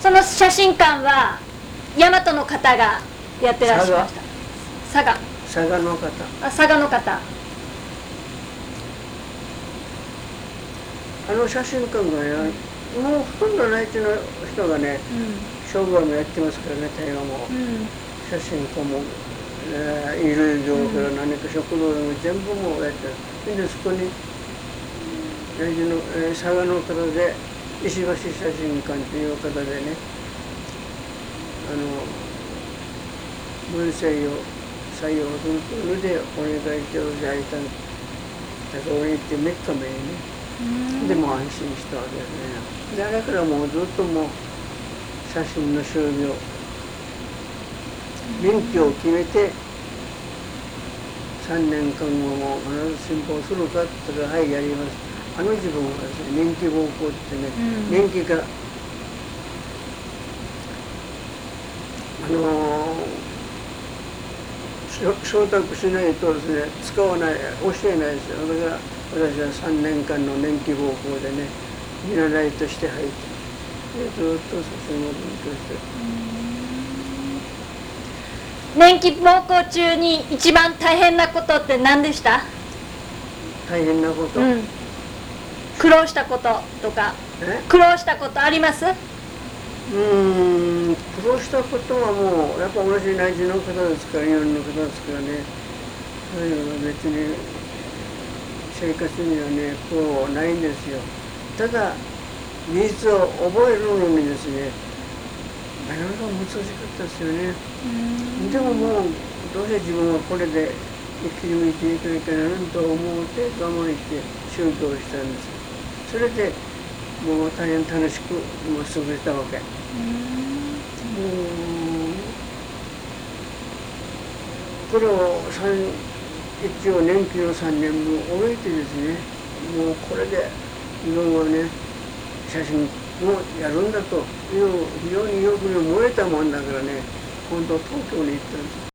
その写真館は大和の方がやってらっしゃいました。 佐賀の方。 佐賀の方。 写真館がね、もうほとんど内地の人がね、商売もやってますからね、大河も。写真家も、衣類業から何か食堂でも全部もうやってる。で、そこに、内地の、佐賀の方で、石橋写真館という方でね、文政を採用するというのでお願いしておられたんだから、俺行って3日目にね、でも安心したわけですね。だからもうずっともう写真の修行、免許を決めて3年間後も進歩するかって言ったら、はい、やります。自分はですね、年季奉公ってね、年季が承諾しないとですね、使わない、教えないですよ。だから私は3年間の年季奉公でね、見習いとして入って、ずっと写真を勉強して。 年季奉公中に一番大変なことって何でした？ 大変なこと、 苦労したこととか。苦労したことあります？ 苦労したことはもうやっぱ同じ内地の方ですから、日本の方ですからね、そういうのは別に生活にはね苦労はないんですよ。ただ技術を覚えるのにですね、なかなか難しかったですよね。でももうどうせ自分はこれで生き抜いていかなきゃならんと思って我慢して修行したんです。それでもう大変楽しく過ごしたわけ。これを一応年季の3年分終えてですね、もうこれで自分はね、写真もやるんだという非常に欲に燃えたもんだからね、今度東京に行ったんです。